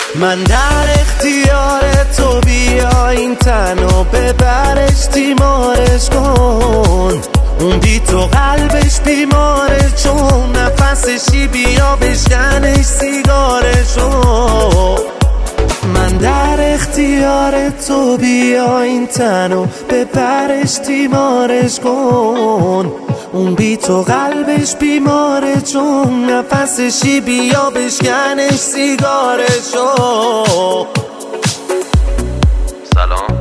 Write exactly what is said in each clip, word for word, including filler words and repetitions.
من در اختیار تو، بیا این تنو ببرش تیمارش کن. اون بی تو قلبش بیماره، چون نفسشی بیا بشکنش سیگارشو. من در اختیار تو، بیا این تنو ببرش تیمارش کن. اون بی تو قلبش بیماره، چون نفسشی بیا بشکنش سیگارشو. سلام،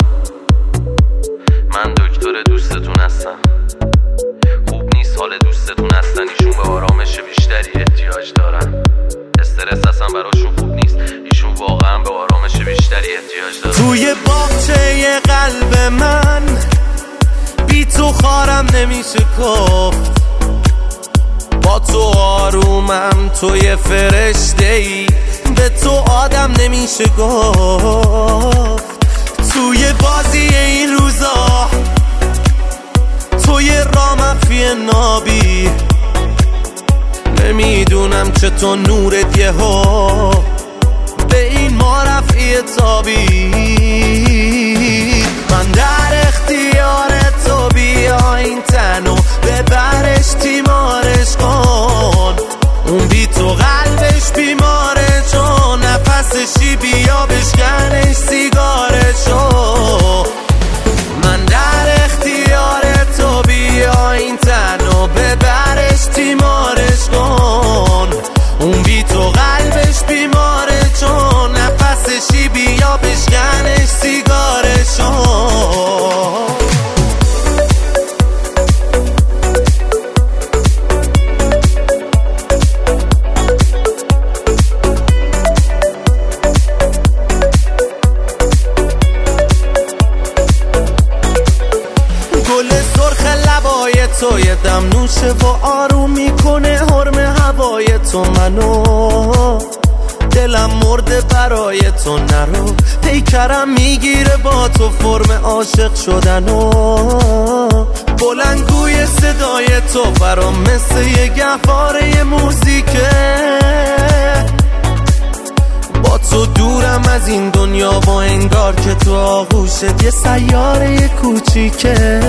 من دکتر دوستتون هستم. خوب نیست حال دوستتون هستن، ایشون به آرامش بیشتری احتیاج دارن. استرس اصلا براشون خوب نیست، ایشون واقعا به آرامش بیشتری احتیاج دارن. توی باغچه قلب من بی تو خارم نمیشه گفت. با تو آرومم، توی فرشته ای، به تو آدم نمیشه گفت. توی بازی این روزا، توی رامفی نابی، نمیدونم چطور نورت یه ها به این ما رفعی تابی. من در اختیار تو، بیا این تنو ببرش تیمارش کن. اون بی تو قلبش بیماره، چون نفسشی بیا بشکنش سیگارشو. من در اختیار تو، بیا این تنو ببرش تیمارش کن. اون بی تو قلبش بیماره، چون نفسشی بیا بشکنش سیگارشو. گل سرخ لبای تو یه دم نوشه و آروم میکنه حرم هوای تو منو. دلم مرده برای تو، نرو پیکرم میگیره با تو فرم عاشق شدنو. بلندگوی صدای تو برام مثل یه گهواره موزیکه. با تو دورم از این دنیا، با انگار که تو آغوشت یه سیاره کوچیکه.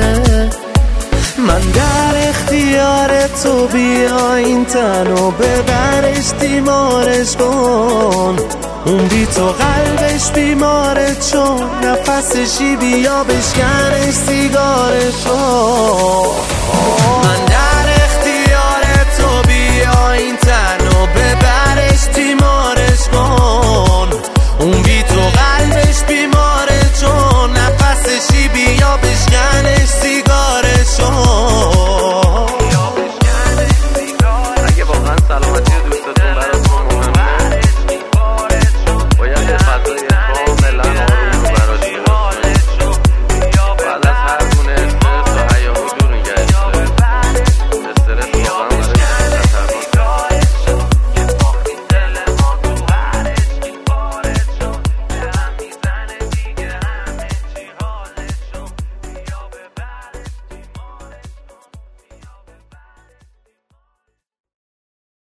من در اختیار تو، بیا این تنو ببرش تیمارش کن. اون بی تو قلبش بیماره، چون نفسشی بیا بشکنش سیگارشو. من